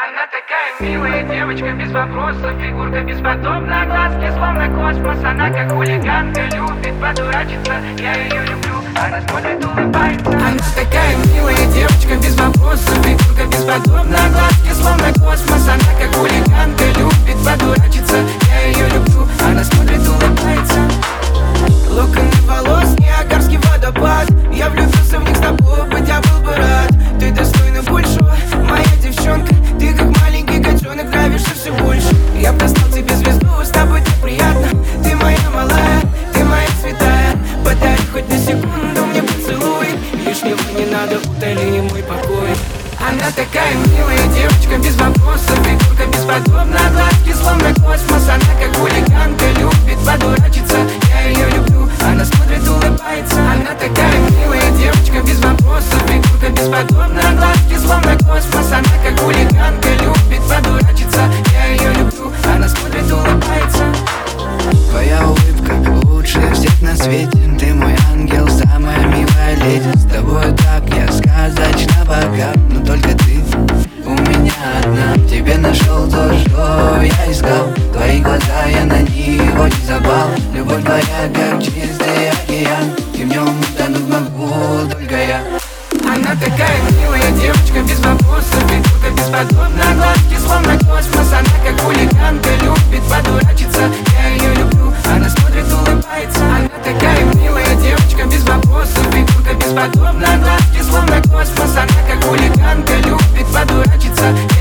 Она такая милая девочка, без вопросов, фигурка бесподобна, глазки словно космос. Она как хулиганка, любит подурачиться, я ее люблю, она смотрит, улыбается. Она такая милая девочка, без вопросов, фигурка бесподобна, глазки словно космос. Она как хулиганка, любит подурачиться, я ее люблю, она смотрит, улыбается. Локоны волос, Ниагарский водопад, я влюбился в них с тобой, быть я был бы рад. Ты достойна большего, моя девчонка, ты как маленький котенок, нравишься все больше. Я послал тебе звезду, с тобой так приятно. Ты моя малая, ты моя святая. Подари хоть на секунду мне поцелуй, лишнего не надо, утоли мой покой. Она такая милая девочка, без вопросов, фигурка бесподобна, глазки словно космос. Она как хулиганка, любит подурачиться, я ее люблю, она смотрит, улыбается. Она такая милая девочка, без вопросов, фигурка бесподобна, глазки словно космос. Она как хулиганка, любит подурачиться, я ее люблю, она смотрит, улыбается. Твоя улыбка лучше всех на свете, ты мой ангел, самая милая леди. С тобой так я сказочно богат, но только ты у меня одна. В тебе нашел то, что я искал, твои глаза, я на них очень запал. Любовь твоя как чистый океан, и в нем утонуть могу только я. Она такая милая девочка, без вопросов, фигурка бесподобна, глазки словно космос. Она как хулиганка, любит подурачиться, я ее люблю, она смотрит, улыбается. Она такая милая девочка, без вопросов, фигурка бесподобна, глазки словно космос. Она как хулиганка, любит подурачиться,